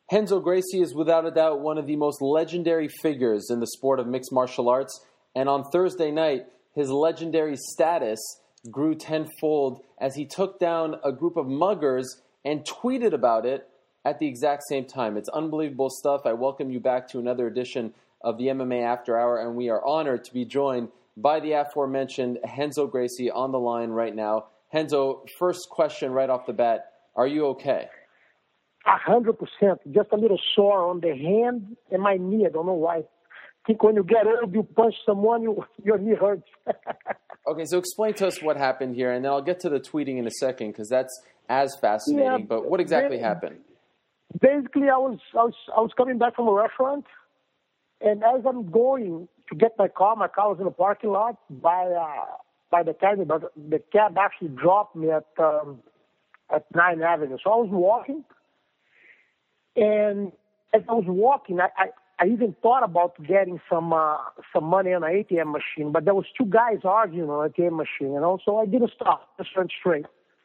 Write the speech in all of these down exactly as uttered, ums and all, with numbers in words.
Renzo Gracie is without a doubt one of the most legendary figures in the sport of mixed martial arts, and on Thursday night, his legendary status grew tenfold as he took down a group of muggers and tweeted about it at the exact same time. It's unbelievable stuff. I welcome you back to another edition of the M M A After Hour, and we are honored to be joined by the aforementioned Renzo Gracie on the line right now. Renzo, first question right off the bat, are you okay? A hundred percent. Just a little sore on the hand and my knee. I don't know why. I think when you get old, you punch someone, you, your knee hurts. Okay, so explain to us what happened here, and then I'll get to the tweeting in a second because that's as fascinating. Yeah, but what exactly they, happened? Basically, I was, I was I was coming back from a restaurant, and as I'm going to get my car, my car was in the parking lot by uh, by the cab. But the cab actually dropped me at um, at Ninth Avenue. So I was walking. And as I was walking, I, I, I even thought about getting some uh, some money on an A T M machine, but there was two guys arguing on an A T M machine, you know, so I didn't stop, just went straight.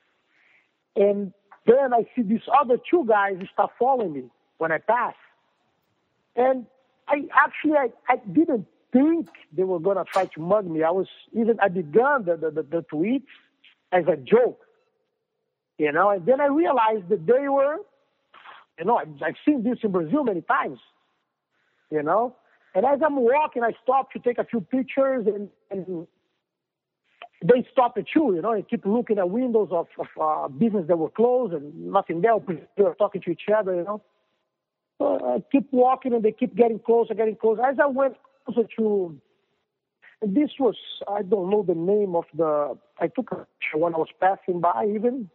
And then I see these other two guys start following me when I pass. And I actually, I, I didn't think they were going to try to mug me. I was even, I began the, the, the, the tweets as a joke, you know, and then I realized that they were, you know, I've, I've seen this in Brazil many times, you know. And as I'm walking, I stop to take a few pictures, and, and they stop at you, you know, and keep looking at windows of, of uh, business that were closed and nothing there. They were talking to each other, you know. So I keep walking, and they keep getting closer, getting closer. As I went closer to, and this was, I don't know the name of the, I took a picture when I was passing by even.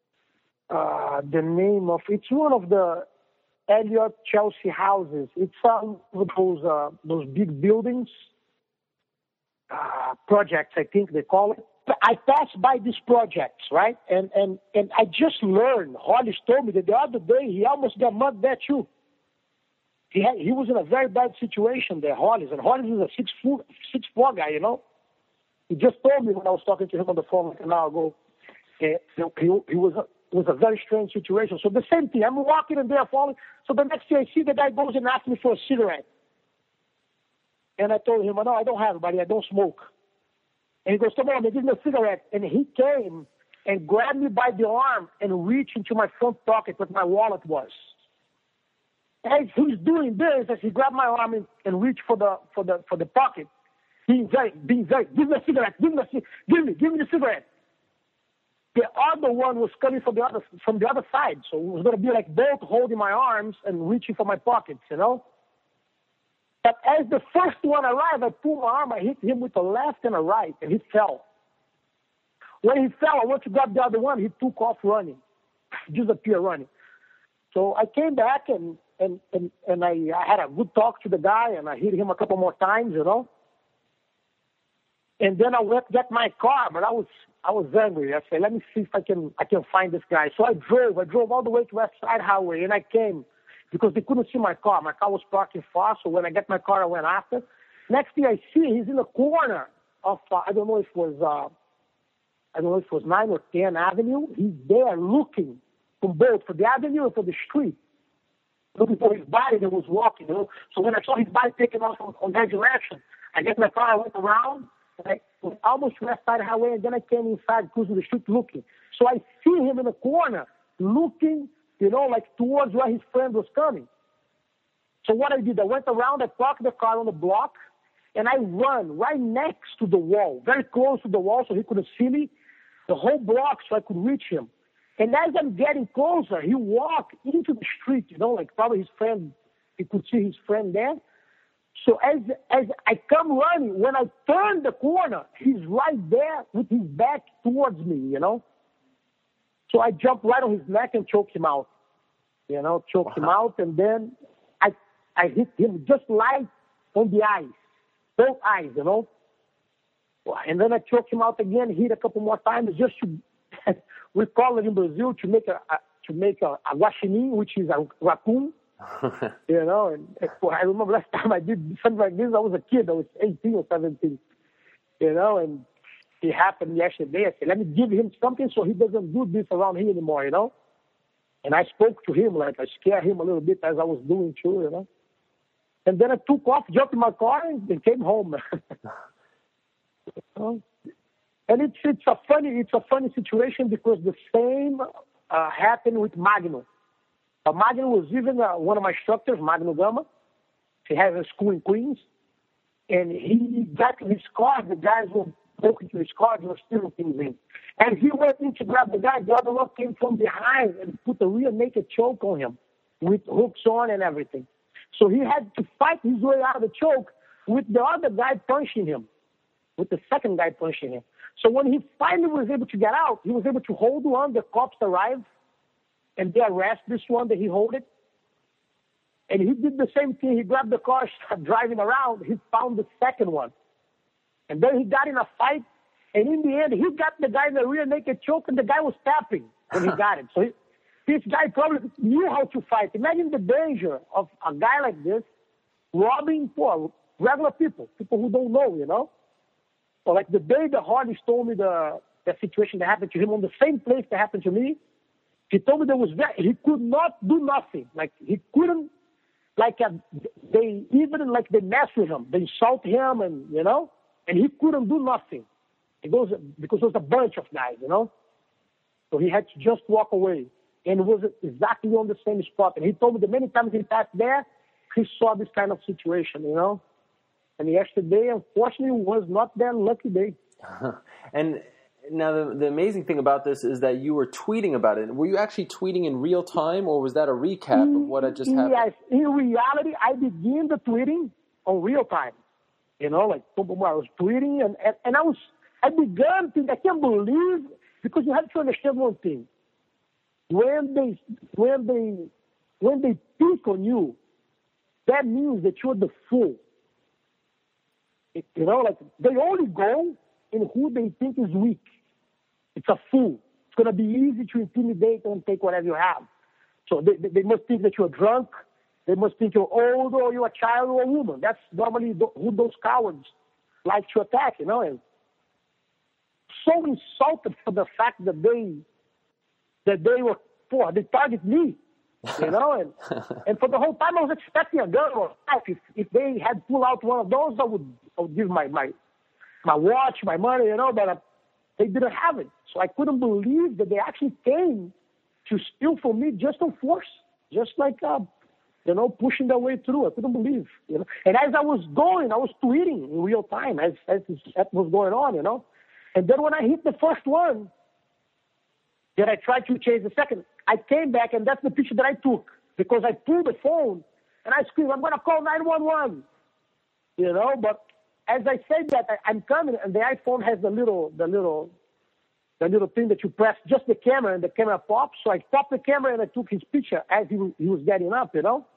Uh, the name of it's one of the Elliott Chelsea houses. It's one of those uh, those big buildings, uh, projects, I think they call it. I passed by these projects, right? And and and I just learned. Hollis told me that the other day he almost got mugged there too. He had, he was in a very bad situation there, Hollis, and Hollis is a six foot six four guy, you know. He just told me when I was talking to him on the phone like an hour ago. Uh, he he was. A, It was a very strange situation. So the same thing. I'm walking and they're falling. So the next thing I see the guy goes and asks me for a cigarette. And I told him, no, I don't have it, buddy. I don't smoke. And he goes, come on, give me a cigarette. And he came and grabbed me by the arm and reached into my front pocket where my wallet was. As he's doing this, as he grabbed my arm and, and reached for the for the for the pocket, being very, being very, give me a cigarette, give me a give me, give me the cigarette. The other one was coming from the other from the other side, so it was going to be like both holding my arms and reaching for my pockets, you know. But as the first one arrived, I pulled my arm, I hit him with a left and a right, and he fell. When he fell, I went to grab the other one. He took off running, disappeared running. So I came back and and and, and I, I had a good talk to the guy, and I hit him a couple more times, you know. And then I went to get my car, but I was I was angry. I said, let me see if I can I can find this guy. So I drove. I drove all the way to West Side Highway, and I came because they couldn't see my car. My car was parking far, so when I get my car, I went after. Next thing I see, he's in the corner of, uh, I don't know if it was, uh, I don't know if it was ninth or tenth Avenue. He's there looking from both, for the avenue and for the street, looking for his body that was walking, you know. So when I saw his body taking off on, on that direction, I get my car, I went around, I went almost West Side Highway, and then I came inside, cruising the street looking. So I see him in the corner, looking, you know, like towards where his friend was coming. So what I did, I went around, I parked the car on the block, and I run right next to the wall, very close to the wall so he couldn't see me, the whole block so I could reach him. And as I'm getting closer, he walked into the street, you know, like probably his friend, he could see his friend there. So as as I come running, when I turn the corner, he's right there with his back towards me, you know. So I jump right on his neck and choke him out, you know, choke wow. him out. And then I I hit him just light on the eyes, both eyes, you know. And then I choke him out again, hit a couple more times just to, we call it in Brazil, to make a, a to make a, a guaxinim, which is a raccoon. You know, and I remember last time I did something like this, I was a kid, I was eighteen or seventeen, you know, and it happened yesterday. I said, let me give him something so he doesn't do this around here anymore, you know. And I spoke to him, like I scared him a little bit as I was doing too, you know. And then I took off, jumped in my car, and, and came home. You know? And it's it's a funny it's a funny situation because the same uh, happened with Magno. Uh, Magno was even uh, one of my instructors, Magno Gama. He has a school in Queens, and he got in his car. The guys were broken to his car, they were stealing things in. And he went in to grab the guy. The other one came from behind and put a rear naked choke on him with hooks on and everything. So he had to fight his way out of the choke with the other guy punching him, with the second guy punching him. So when he finally was able to get out, he was able to hold one. The cops arrived, and they arrest this one that he held it. And he did the same thing. He grabbed the car, started driving around. He found the second one. And then he got in a fight. And in the end, he got the guy in the rear naked choke, and the guy was tapping when he got it. So he, this guy probably knew how to fight. Imagine the danger of a guy like this robbing poor, regular people, people who don't know, you know? So like the day the Hardys told me the, the situation that happened to him on the same place that happened to me, he told me there was very, he could not do nothing. Like he couldn't, like uh, they even like they mess with him, they insult him, and you know, and he couldn't do nothing. It goes because there was a bunch of guys, you know. So he had to just walk away, and it was exactly on the same spot. And he told me that many times he passed there, he saw this kind of situation, you know. And yesterday, unfortunately, was not that lucky day. And now the, the amazing thing about this is that you were tweeting about it. Were you actually tweeting in real time, or was that a recap of what had just happened? Yes, in reality, I began the tweeting on real time. You know, like I was tweeting, and, and, and I was, I began to, I can't believe, because you have to understand one thing. When they, when they, when they pick on you, that means that you're the fool. You know, like they only go in who they think is weak. It's a fool. It's going to be easy to intimidate and take whatever you have. So they, they must think that you're drunk. They must think you're old or you're a child or a woman. That's normally who those cowards like to attack, you know. And so insulted for the fact that they that they were poor. They target me. You know, and and for the whole time I was expecting a gun or a knife. If, if they had pulled out one of those, I would, I would give my, my my watch, my money, you know, but uh, they didn't have it. So I couldn't believe that they actually came to steal from me just on force, just like, uh, you know, pushing their way through. I couldn't believe, you know. And as I was going, I was tweeting in real time as, as that was going on, you know. And then when I hit the first one, then I tried to change the second. I came back, and that's the picture that I took, because I pulled the phone, and I screamed, I'm going to call nine one one, you know, but as I said that, I, I'm coming, and the iPhone has the little, the little, the little thing that you press, just the camera, and the camera pops, so I popped the camera, and I took his picture as he was, he was getting up, you know.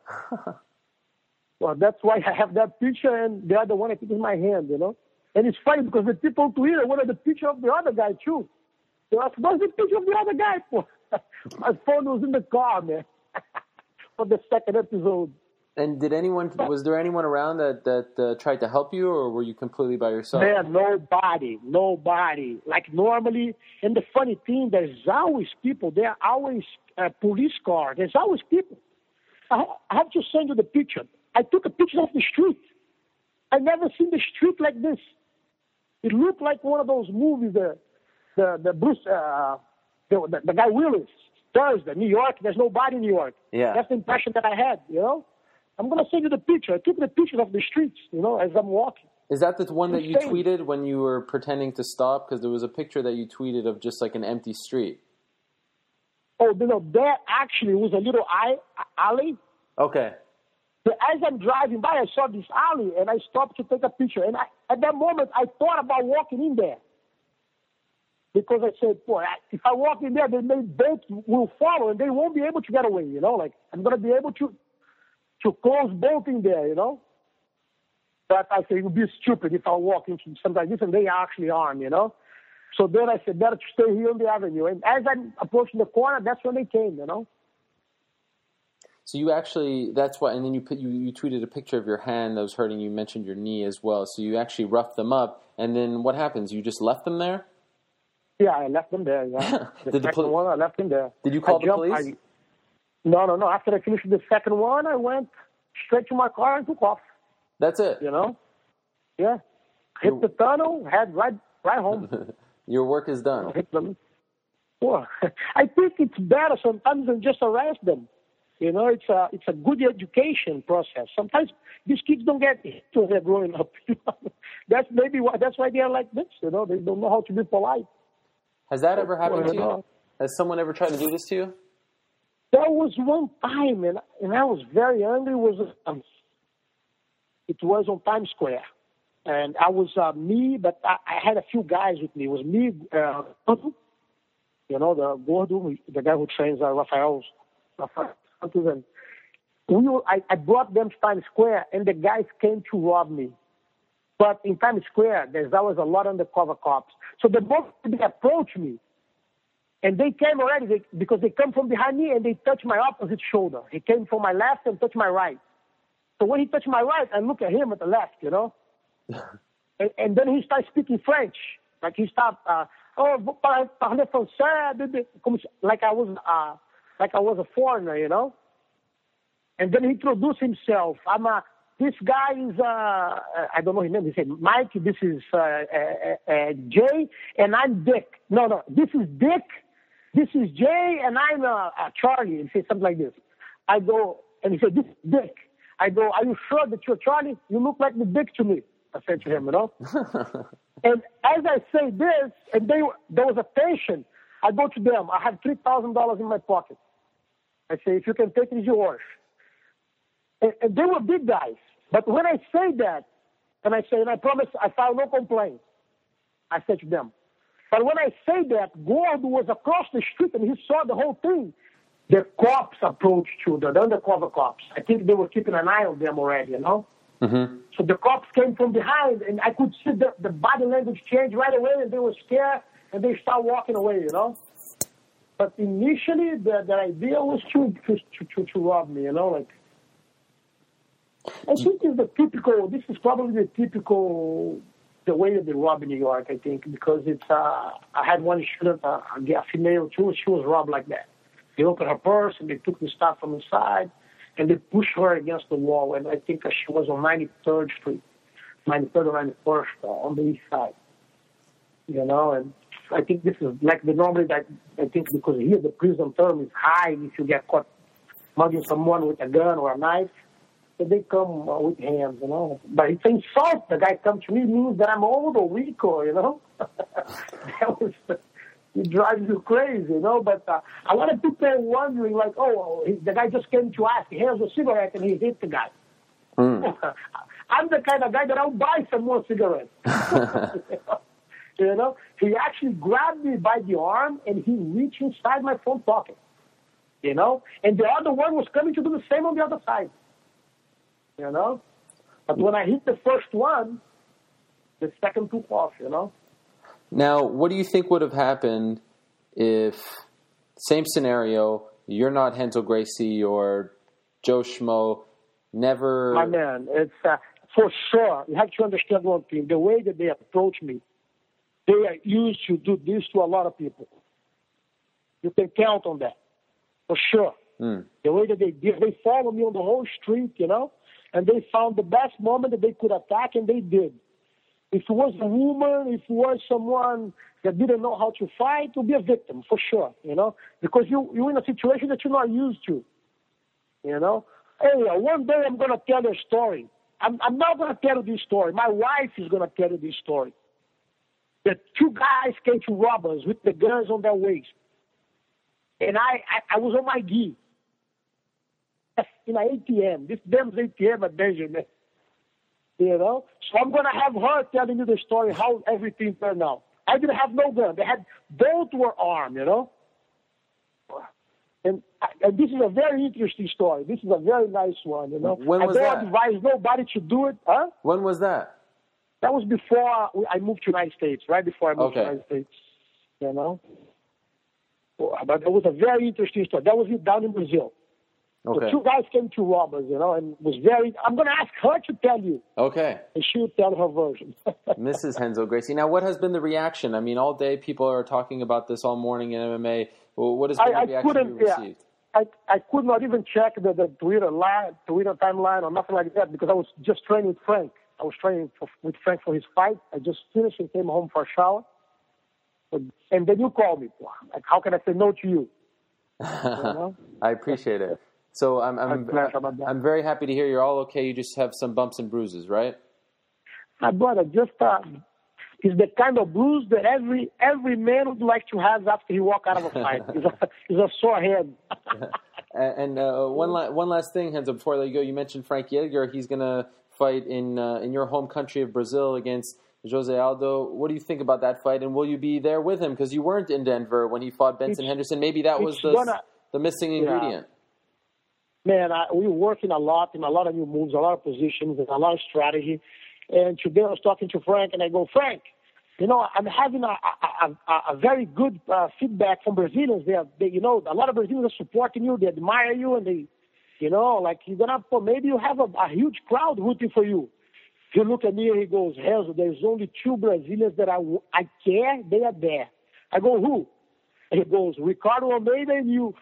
Well, that's why I have that picture, and the other one I think in my hand, you know. And it's funny, because the people on Twitter wanted the picture of the other guy, too. So I said, what's the picture of the other guy for? My phone was in the car, man, for the second episode. And did anyone, was there anyone around that, that uh, tried to help you, or were you completely by yourself? Man, nobody, nobody. Like normally, and the funny thing, there's always people. There are always uh, police cars. There's always people. I, I have to send you the picture. I took a picture of the street. I never seen the street like this. It looked like one of those movies, the the the Bruce. Uh, The, the, the guy Willis, Thursday, New York, there's nobody in New York. Yeah. That's the impression that I had, you know. I'm going to send you the picture. I took the pictures of the streets, you know, as I'm walking. Is that the one that you Insane. tweeted when you were pretending to stop? Because there was a picture that you tweeted of just like an empty street. Oh, you know, that actually was a little eye, alley. Okay. But as I'm driving by, I saw this alley, and I stopped to take a picture. And I, at that moment, I thought about walking in there. Because I said, boy, if I walk in there, then they both will follow, and they won't be able to get away, you know? Like, I'm going to be able to to close both in there, you know? But I said, it would be stupid if I walk into something like this, and they are actually armed, you know? So then I said, better to stay here on the avenue. And as I'm approaching the corner, that's when they came, you know? So you actually, that's why, and then you put you, you tweeted a picture of your hand that was hurting. You mentioned your knee as well. So you actually roughed them up, and then what happens? You just left them there? Yeah, I left them there, yeah. The Did the second poli- one, I left them there. Did you call I the jumped, police? No, no, no. After I finished the second one, I went straight to my car and took off. That's it. You know? Yeah. Hit the tunnel, head right, right home. Your work is done. Hit them. Well, I think it's better sometimes than just arrest them. You know, it's a it's a good education process. Sometimes these kids don't get it when they're growing up. That's maybe why that's why they are like this. You know, they don't know how to be polite. Has that ever happened well, to you? know. Has someone ever tried to do this to you? There was one time, and and I was very angry. Was um, it was on Times Square, and I was uh, me, but I, I had a few guys with me. It was me, uh, you know, the Gordo, the guy who trains uh, Rafael's. Rafael. And we were, I, I brought them to Times Square, and the guys came to rob me. But in Times Square, there's always a lot of undercover cops. So the moment they approached me, and they came already they, because they come from behind me and they touched my opposite shoulder. He came from my left and touched my right. So when he touched my right, I look at him at the left, you know. and, and then he started speaking French. Like he started, uh, oh, parler français, like I was... Uh, like I was a foreigner, you know. And then he introduced himself. I'm a, this guy is, uh, I don't know his name. He said, Mike, this is uh, uh, uh, Jay, and I'm Dick. No, no, this is Dick, this is Jay, and I'm uh, uh, Charlie. He said something like this. I go, and he said, this is Dick. I go, are you sure that you're Charlie? You look like the Dick to me. I said to him, you know. And as I say this, and they, there was a tension, I go to them. I have three thousand dollars in my pocket. I say, if you can take it, it's yours. And, and they were big guys. But when I say that, and I say, and I promise I file no complaint, I said to them. But when I say that, Gordo was across the street and he saw the whole thing. The cops approached you, the undercover cops. I think they were keeping an eye on them already, you know? Mm-hmm. So the cops came from behind, and I could see the, the body language change right away, and they were scared, and they started walking away, you know? But initially, the, the idea was to, to to to rob me, you know, like. I think it's the typical. This is probably the typical, the way that they rob in New York. I think because it's. Uh, I had one student, uh, a female too. She was robbed like that. They opened her purse and they took the stuff from inside, and they pushed her against the wall. And I think she was on ninety-third Street, ninety-third or ninety-first uh, on the east side. You know, and. I think this is like the normally that I think because here the prison term is high if you get caught mugging someone with a gun or a knife, so they come uh, with hands, you know. But it's insult. The guy comes to me means that I'm old or weak or you know. That was it drives you crazy, you know. But uh, a lot of people are wondering like, oh, he, the guy just came to ask, here's a cigarette, and he hit the guy. Mm. I'm the kind of guy that I'll buy some more cigarettes. You know, he actually grabbed me by the arm and he reached inside my front pocket. You know, and the other one was coming to do the same on the other side. You know, but when I hit the first one, the second took off. You know. Now, what do you think would have happened if, same scenario, you're not Renzo Gracie or Joe Schmo, never... My man, it's uh, for sure. You have to understand one thing. The way that they approach me, they are used to do this to a lot of people. You can count on that, for sure. Mm. The way that they did, they followed me on the whole street, you know, and they found the best moment that they could attack, and they did. If it was a woman, if it was someone that didn't know how to fight, to be a victim, for sure, you know, because you, you're in a situation that you're not used to, you know. Hey, one day I'm going to tell you a story. I'm, I'm not going to tell you this story. My wife is going to tell you this story. The two guys came to rob us with the guns on their waist. And I, I, I was on my gi. In an A T M. This damn A T M at Benjamin. You know? So I'm going to have her telling you the story, how everything turned out. I didn't have no gun. They had, both were armed, you know? And, and this is a very interesting story. This is a very nice one, you know? When was I don't that? advise nobody to do it. Huh? When was that? That was before I moved to the United States, right before I moved okay. to the United States, you know? But it was a very interesting story. That was down in Brazil. Okay. The two guys came to rob us, you know, and it was very... I'm going to ask her to tell you. Okay. And she would tell her version. Missus Renzo Gracie. Now, what has been the reaction? I mean, all day people are talking about this all morning in M M A. Well, what has been I, the reaction you yeah. received? I I could not even check the, the Twitter line, Twitter timeline or nothing like that because I was just training with Frank. I was training for, with Frank for his fight. I just finished and came home for a shower. And then you called me. Like, how can I say no to you? You know? I appreciate it. So I'm I'm I'm very happy to hear you're all okay. You just have some bumps and bruises, right? My brother, just uh, is the kind of bruise that every every man would like to have after he walk out of a fight. It's a, it's a sore head. And uh, one la- one last thing, Renzo, before I let you go, you mentioned Frank Yeager. He's going to fight in uh, in your home country of Brazil against Jose Aldo. What do you think about that fight, and will you be there with him? Because you weren't in Denver when he fought Benson it's, Henderson. Maybe that was the gonna, the missing ingredient. Yeah. Man, I, we were working a lot in a lot of new moves, a lot of positions, and a lot of strategy. And today I was talking to Frank, and I go, Frank, you know, I'm having a a, a, a very good uh, feedback from Brazilians. They, are, they, you know, a lot of Brazilians are supporting you. They admire you, and they, you know, like you're gonna maybe you have a, a huge crowd rooting for you. If you look at me, he goes, Renzo, there's only two Brazilians that I, I care. They are there. I go, who? And he goes, Ricardo Almeida and you.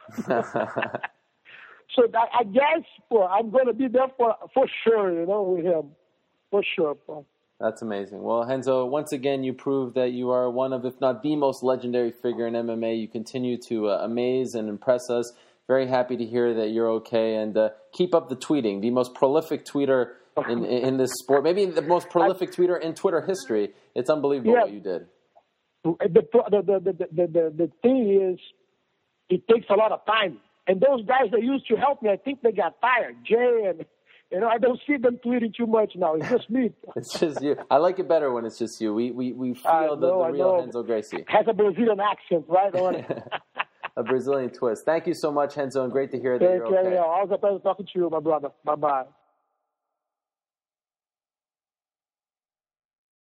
So that, I guess well, I'm going to be there for for sure, you know, with him. For sure, bro. That's amazing. Well, Renzo, once again, you proved that you are one of, if not the most legendary figure in M M A. You continue to uh, amaze and impress us. Very happy to hear that you're okay. And uh, keep up the tweeting. The most prolific tweeter in, in this sport. Maybe the most prolific tweeter in Twitter history. It's unbelievable yeah. what you did. The, the, the, the, the, the, the thing is, it takes a lot of time. And those guys that used to help me, I think they got tired. Jay and, you know, I don't see them tweeting too much now. It's just me. It's just you. I like it better when it's just you. We we, we feel the, the real Renzo Gracie. Has a Brazilian accent, right on it. A Brazilian twist. Thank you so much, Renzo, and great to hear that Thank you're okay. you. Always a pleasure talking to you, my brother. Bye-bye.